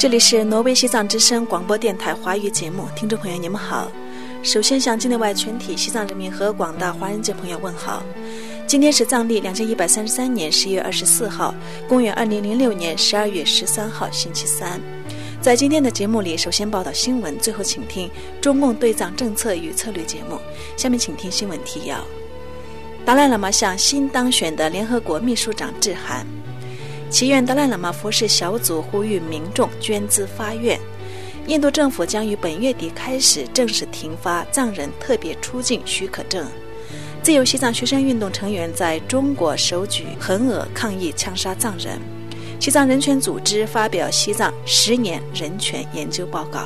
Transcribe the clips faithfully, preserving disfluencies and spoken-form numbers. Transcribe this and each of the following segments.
这里是挪威西藏之声广播电台华语节目，听众朋友你们好。首先向境内外全体西藏人民和广大华人界朋友问好。今天是藏历两千一百三十三年十一月二十四号，公元二零零六年十二月十三号星期三。在今天的节目里，首先报道新闻，最后请听中共对藏政策与策略节目。下面请听新闻提要。达赖喇嘛向新当选的联合国秘书长致函，祈愿达赖喇嘛佛事小组呼吁民众捐资发愿。印度政府将于本月底开始正式停发藏人特别出境许可证。自由西藏学生运动成员在中国手举横额抗议枪杀藏人。西藏人权组织发表西藏十年人权研究报告。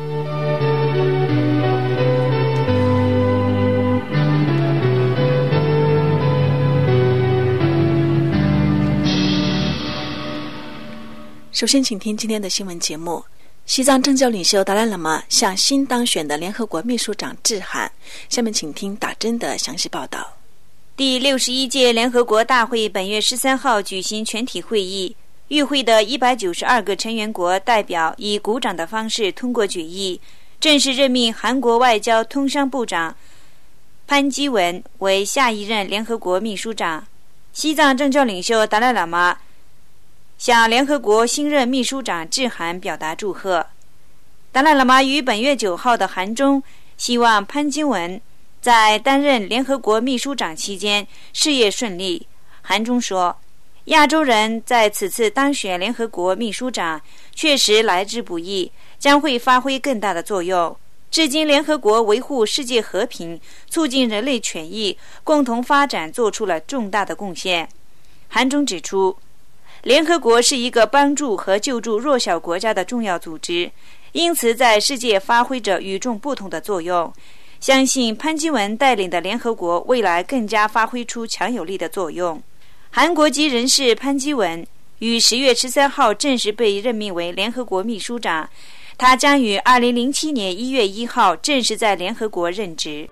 首先请听今天的新闻节目。西藏政教领袖达赖喇嘛向新当选的联合国秘书长致函，下面请听打针的详细报道。 第六十一届联合国大会本月十三号举行全体会议，与会的一百九十二个成员国代表以鼓掌的方式通过决议，正式任命韩国外交通商部长潘基文为下一任联合国秘书长。西藏政教领袖达赖喇嘛向联合国新任秘书长致函表达祝贺。达赖喇嘛于本月九号的函中希望潘基文在担任联合国秘书长期间事业顺利。函中说，亚洲人在此次当选联合国秘书长确实来之不易，将会发挥更大的作用。至今联合国维护世界和平、促进人类权益、共同发展做出了重大的贡献。函中指出，联合国是一个帮助和救助弱小国家的重要组织，因此在世界发挥着与众不同的作用。相信潘基文带领的联合国未来更加发挥出强有力的作用。韩国籍人士潘基文于十月十三号正式被任命为联合国秘书长，他将于二零零七年一月一号正式在联合国任职。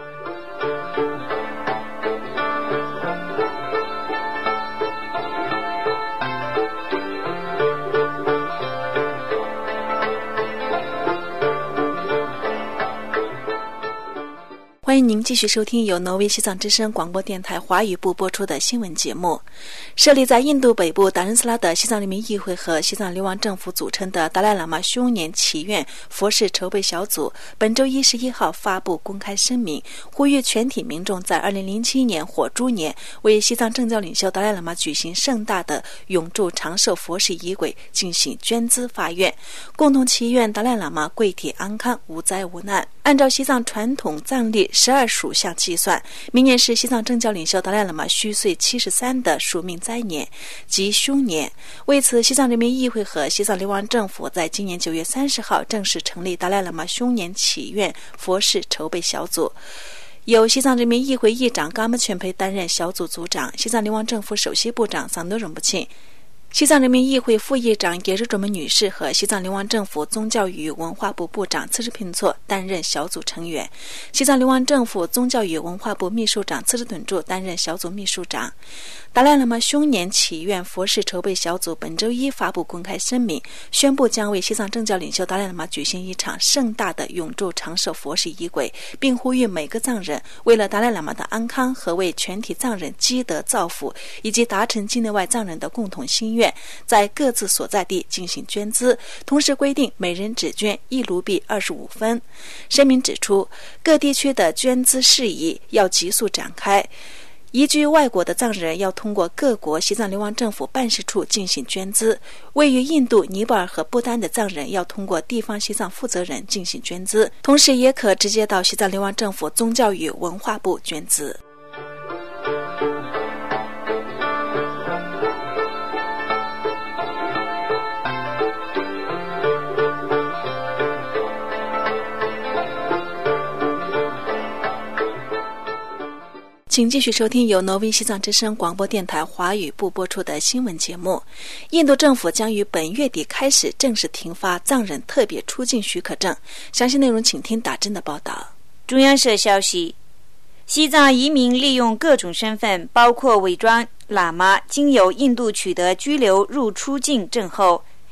欢迎您继续收听由挪威西藏之声广播电台华语部播出的新闻节目。设立在印度北部达仁斯拉的西藏人民议会和西藏流亡政府组成的达赖喇嘛凶年祈愿佛事筹备小组本周一十一号发布公开声明，呼吁全体民众在二零零七年火猪年为西藏政教领袖达赖喇嘛举行盛大的永驻长寿佛事仪轨进行捐资发愿，共同祈愿达赖喇嘛贵体安康、无灾无难。按照西藏传统藏历十二属相计算，明年是西藏政教领袖达赖喇嘛虚岁七十三的属命灾年，即凶年。为此，西藏人民议会和西藏流亡政府在今年九月三十号正式成立达赖喇嘛凶年祈愿佛事筹备小组，由西藏人民议会议长噶木全培担任小组组长，西藏流亡政府首席部长桑多荣布钦、西藏人民议会副议长叶日卓门女士和西藏流亡政府宗教与文化部部长次日平措担任小组成员，西藏流亡政府宗教与文化部秘书长次日顿柱担任小组秘书长。达赖喇嘛凶年祈愿佛事筹备小组本周一发布公开声明，宣布将为西藏政教领袖达赖喇嘛举行一场盛大的永驻长寿佛事仪轨，并呼吁每个藏人为了达赖喇嘛的安康和为全体藏人积德造福，以及达成境内外藏人的共同心愿，在各自所在地进行捐资，同时规定每人只捐一卢币二十五分。声明指出，各地区的捐资事宜要急速展开，移居外国的藏人要通过各国西藏流亡政府办事处进行捐资，位于印度、尼泊尔和不丹的藏人要通过地方西藏负责人进行捐资，同时也可直接到西藏流亡政府宗教与文化部捐资。请继续收听由挪威西藏之声广播电台华语部播出的新闻节目。印度政府将于本月底开始正式停发藏人特别出境许可证。详细内容请听打针的报道。 中央社消息，西藏移民利用各种身份，包括伪装喇嘛，经由印度取得居留入出境证后，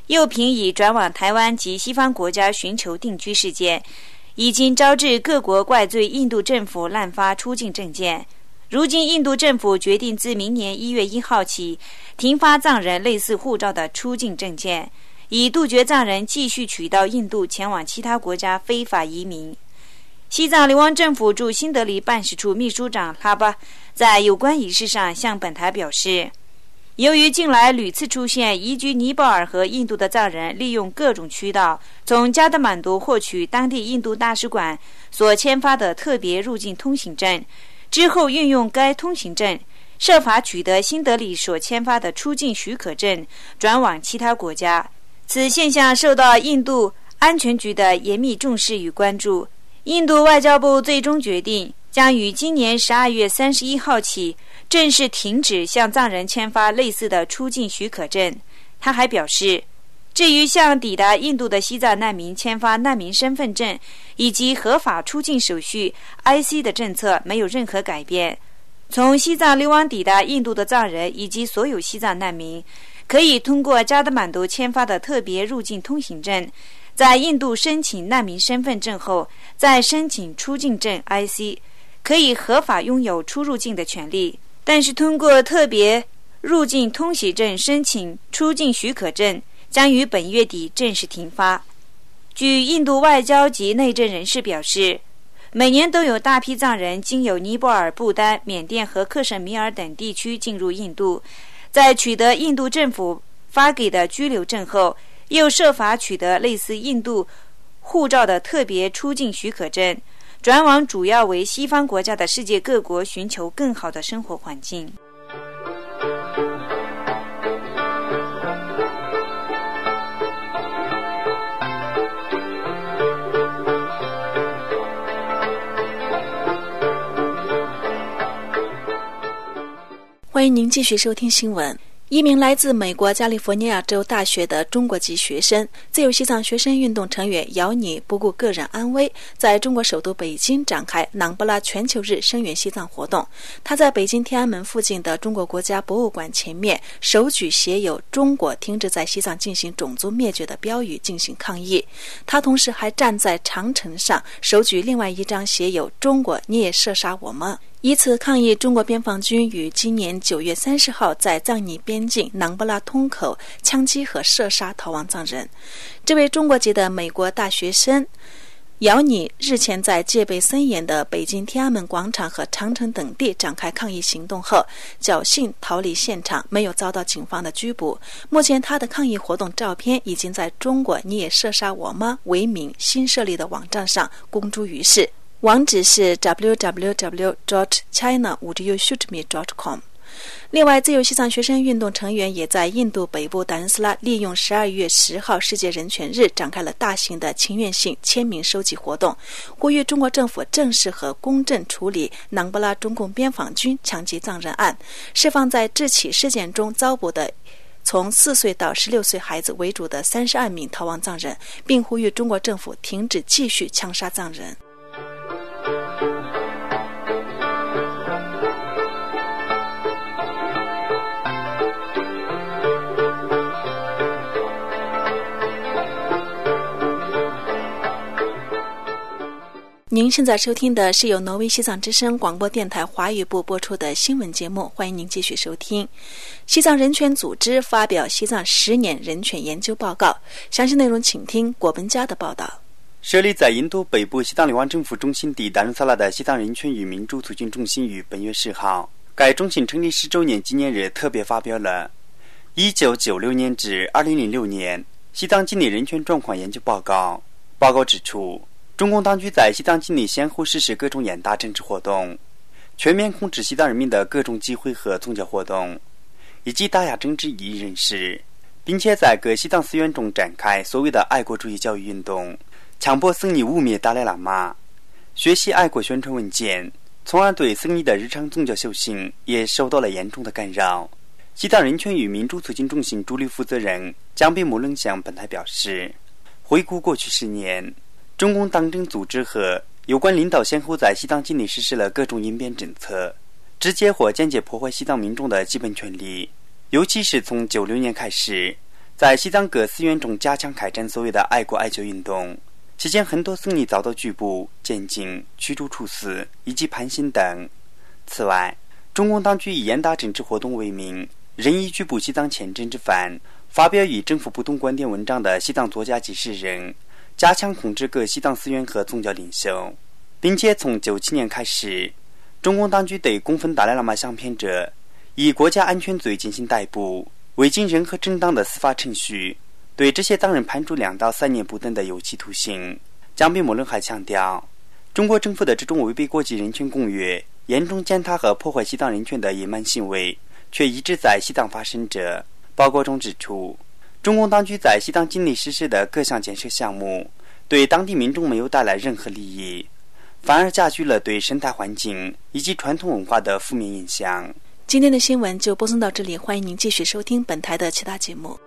又凭以转往台湾及西方国家寻求定居事件，已经招致各国怪罪印度政府滥发出境证件。如今印度政府决定自明年一月一号起停发藏人类似护照的出境证件，以杜绝藏人继续取到印度前往其他国家非法移民。西藏流亡政府驻新德里办事处秘书长哈巴在有关仪式上向本台表示，由于近来屡次出现移居尼泊尔和印度的藏人利用各种渠道从加德满都获取当地印度大使馆所签发的特别入境通行证，之后运用该通行证设法取得新德里所签发的出境许可证，转往其他国家。此现象受到印度安全局的严密重视与关注。印度外交部最终决定将于今年十二月三十一号起正式停止向藏人签发类似的出境许可证。他还表示，至于向抵达印度的西藏难民签发难民身份证以及合法出境手续 I C 的政策没有任何改变。从西藏流亡抵达印度的藏人以及所有西藏难民可以通过加德满都签发的特别入境通行证，在印度申请难民身份证后再申请出境证 I C， 可以合法拥有出入境的权利。但是通过特别入境通行证申请出境许可证将于本月底正式停发。据印度外交及内政人士表示，每年都有大批藏人经由尼泊尔、不丹、缅甸和克什米尔等地区进入印度，在取得印度政府发给的居留证后，又设法取得类似印度护照的特别出境许可证，转往主要为西方国家的世界各国寻求更好的生活环境。 欢迎您继续收听新闻。一名来自美国加利福尼亚州大学的中国籍学生、自由西藏学生运动成员姚妮不顾个人安危，在中国首都北京展开囊布拉全球日声援西藏活动。他在北京天安门附近的中国国家博物馆前面手举写有“中国停止在西藏进行种族灭绝”的标语进行抗议。他同时还站在长城上手举另外一张写有“中国你也射杀我们”，以此抗议中国边防军于今年九月三十号在藏尼边境囊布拉通口枪击和射杀逃亡藏人。这位中国籍的美国大学生姚妮日前在戒备森严的北京天安门广场和长城等地展开抗议行动后，侥幸逃离现场，没有遭到警方的拘捕。目前他的抗议活动照片已经在中国你也射杀我吗为名新设立的网站上公诸于世，网址是 double-u double-u double-u dot china would you shoot me dot com。 另外，自由西藏学生运动成员也在印度北部达仁斯拉利用十二月十号世界人权日展开了大型的情愿性签名收集活动，呼吁中国政府正式和公正处理囊布拉中共边防军枪击藏人案，释放在这起事件中遭捕的从四岁到十六岁孩子为主的三十二名逃亡藏人，并呼吁中国政府停止继续枪杀藏人。您现在收听的是由挪威西藏之声广播电台华语部播出的新闻节目，欢迎您继续收听。西藏人权组织发表西藏十年人权研究报告，详细内容请听果本家的报道。 设立在印度北部西藏流亡政府中心地达仁萨拉的西藏人权与民主促进中心于本月十号，该中心成立十周年纪念日特别发表了一九九六年至二零零六年西藏境内人权状况研究报告。报告指出，中共当局在西藏境内先后实施各种严打政治活动，全面控制西藏人民的各种集会和宗教活动，以及打压政治异议人士，并且在各西藏寺院中展开所谓的爱国主义教育运动，强迫僧尼污蔑达赖喇嘛，学习爱国宣传文件，从而对僧尼的日常宗教修行也受到了严重的干扰。西藏人权与民主促进中心主理负责人江比木冷向本台表示，回顾过去十年，中共党政组织和有关领导先后在西藏境内实施了各种应变政策，直接或间接破坏西藏民众的基本权利。尤其是从九六年开始， 在西藏各寺院中加强开展所谓的爱国爱旧运动。期间，很多僧尼遭到拘捕、监禁、驱逐处死以及判刑等。此外，中共当局以严打政治活动为名，任意拘捕西藏前政治犯、发表与政府不同观点文章的西藏作家及诗人，加强控制各西藏寺院和宗教领袖，并且从九七年开始，中共当局对供奉达赖喇嘛相片者以国家安全罪进行逮捕，未经任何正当的司法程序，对这些党人判处两到三年不等的有期徒刑。江比莫伦还强调，中国政府的这种违背国际人权公约、严重践踏和破坏西藏人权的野蛮行为却一直在西藏发生着。报告中指出，中共当局在西藏境内实施的各项建设项目对当地民众没有带来任何利益，反而加剧了对生态环境以及传统文化的负面影响。 今天的新闻就播送到这里，欢迎您继续收听本台的其他节目。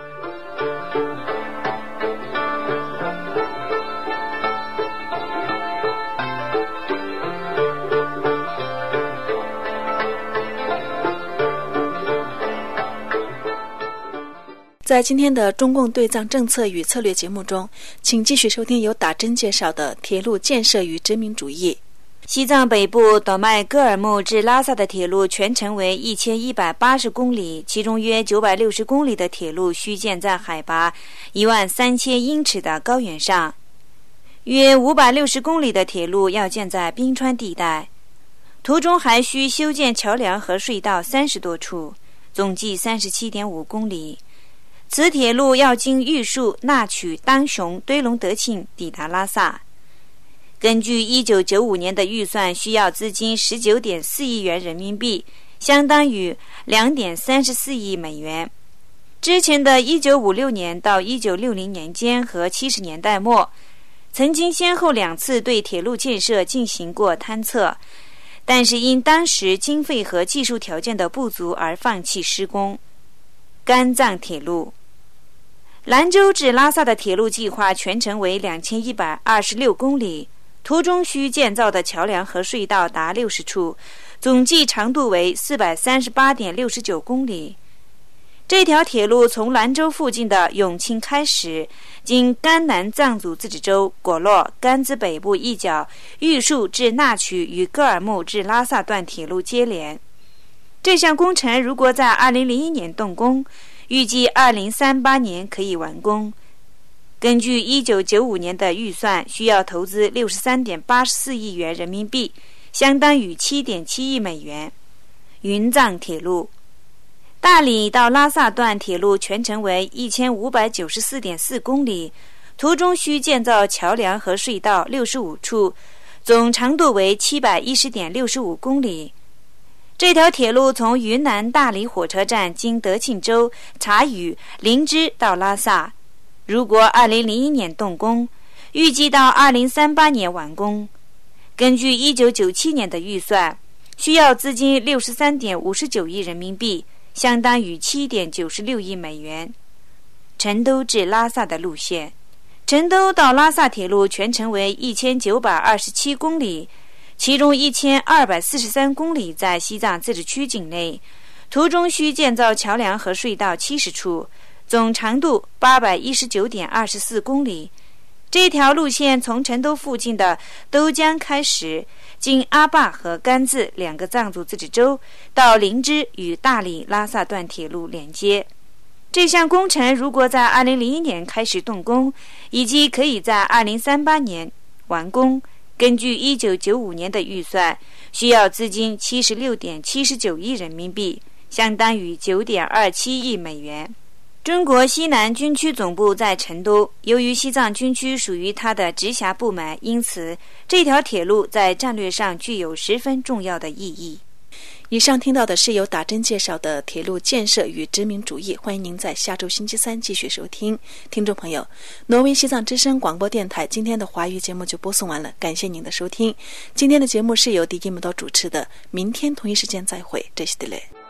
在今天的中共对藏政策与策略节目中，请继续收听由打针介绍的铁路建设与殖民主义。 西藏北部倒麦戈尔木至拉萨的铁路全程为一千一百八十公里，其中约九百六十公里的铁路需建在海拔一万三千英尺的高原上，约五百六十公里的铁路要建在冰川地带，途中还需修建桥梁和隧道三十多处，总计三十七点五公里。此铁路要经玉树、那曲、当雄、堆龙德庆抵达拉萨。根据一九九五年的预算，需要资金十九点四亿元人民币，相当于两点三十四亿美元。之前的一九五六年到一九六零年间和七十年代末，曾经先后两次对铁路建设进行过勘测，但是因当时经费和技术条件的不足而放弃施工。甘藏铁路，兰州至拉萨的铁路计划全程为两千一百二十六公里，途中需建造的桥梁和隧道达六十处，总计长度为四百三十八点六九公里。这条铁路从兰州附近的永清开始，经甘南藏族自治州、果洛、甘孜北部一角玉树至那曲与戈尔木至拉萨段铁路接连。这项工程如果在二零零一年动工，预计二零三八年可以完工。根据一九九五年的预算，需要投资六十三点八四亿元人民币，相当于七点七亿美元。云藏铁路，大理到拉萨段铁路全程为一千五百九十四点四公里，途中需建造桥梁和隧道六十五处，总长度为七百一十点六五公里。这条铁路从云南大理火车站经德庆州、察隅、林芝到拉萨。如果二零零一年动工，预计到二零三八年完工。根据一九九七年的预算，需要资金六十三点五九亿人民币，相当于七点九六亿美元。成都至拉萨的路线，成都到拉萨铁路全程为一千九百二十七公里，其中一千二百四十三公里在西藏自治区境内，途中需建造桥梁和隧道七十处，总长度八百一十九点二四公里。这条路线从成都附近的都江开始，经阿坝和甘孜两个藏族自治州，到林芝与大理拉萨段铁路连接。这项工程如果在二零零一年开始动工，以及可以在二零三八年完工。根据一九九五年的预算，需要资金七十六点七九亿人民币，相当于九点二七亿美元。中国西南军区总部在成都，由于西藏军区属于它的直辖部门，因此这条铁路在战略上具有十分重要的意义。 以上听到的是由打针介绍的铁路建设与殖民主义，欢迎您在下周星期三继续收听。听众朋友，挪威西藏之声广播电台今天的华语节目就播送完了，感谢您的收听。今天的节目是由迪基姆多主持的，明天同一时间再会，这是德雷。